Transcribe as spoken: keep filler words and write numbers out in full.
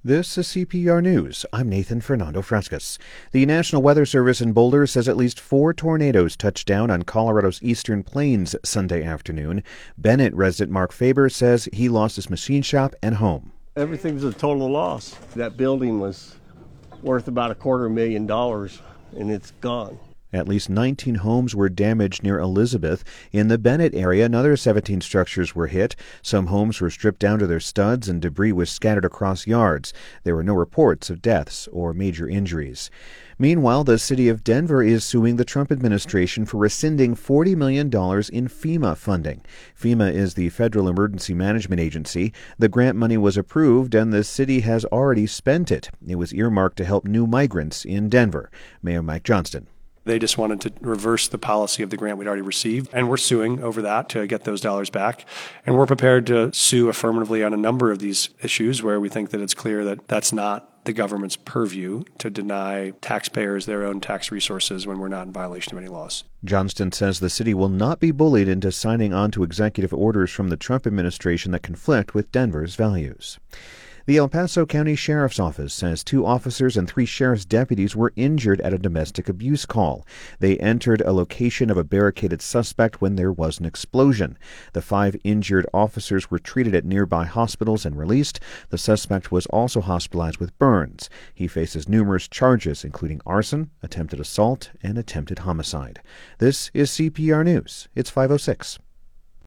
This is C P R News. I'm Nathan Fernando Frescas. The National Weather Service in Boulder says at least four tornadoes touched down on Colorado's eastern plains Sunday afternoon. Bennett resident Mark Faber says he lost his machine shop and home. Everything's a total loss. That building was worth about a quarter million dollars, and it's gone. At least nineteen homes were damaged near Elizabeth. In the Bennett area, another seventeen structures were hit. Some homes were stripped down to their studs and debris was scattered across yards. There were no reports of deaths or major injuries. Meanwhile, the city of Denver is suing the Trump administration for rescinding forty million dollars in FEMA funding. FEMA is the Federal Emergency Management Agency. The grant money was approved and the city has already spent it. It was earmarked to help new migrants in Denver. Mayor Mike Johnston. They just wanted to reverse the policy of the grant we'd already received, and we're suing over that to get those dollars back. And we're prepared to sue affirmatively on a number of these issues where we think that it's clear that that's not the government's purview to deny taxpayers their own tax resources when we're not in violation of any laws. Johnston says the city will not be bullied into signing on to executive orders from the Trump administration that conflict with Denver's values. The El Paso County Sheriff's Office says two officers and three sheriff's deputies were injured at a domestic abuse call. They entered a location of a barricaded suspect when there was an explosion. The five injured officers were treated at nearby hospitals and released. The suspect was also hospitalized with burns. He faces numerous charges, including arson, attempted assault, and attempted homicide. This is C P R News. It's five oh six.